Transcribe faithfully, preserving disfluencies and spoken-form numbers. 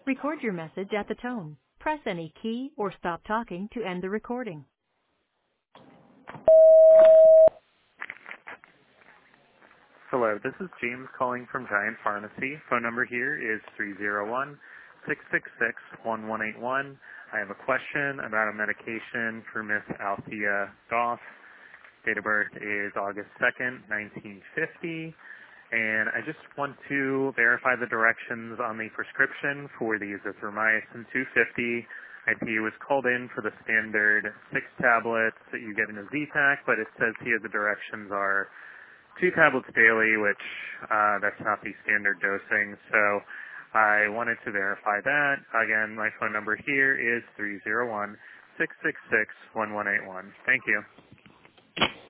Record your message at the tone. Press any key or stop talking to end the recording. Hello, this is James calling from Giant Pharmacy. Phone number here is three zero one, six six six, one one eight one. I have a question about a medication for Miss Althea Goff. Date of birth is August second, nineteen fifty. And I just want to verify the directions on the prescription for the azithromycin two fifty. I see it was called in for the standard six tablets that you get in a Z-Pack, but it says here the directions are two tablets daily, which uh, that's not the standard dosing. So I wanted to verify that. Again, my phone number here is three zero one, six six six, one one eight one. Thank you.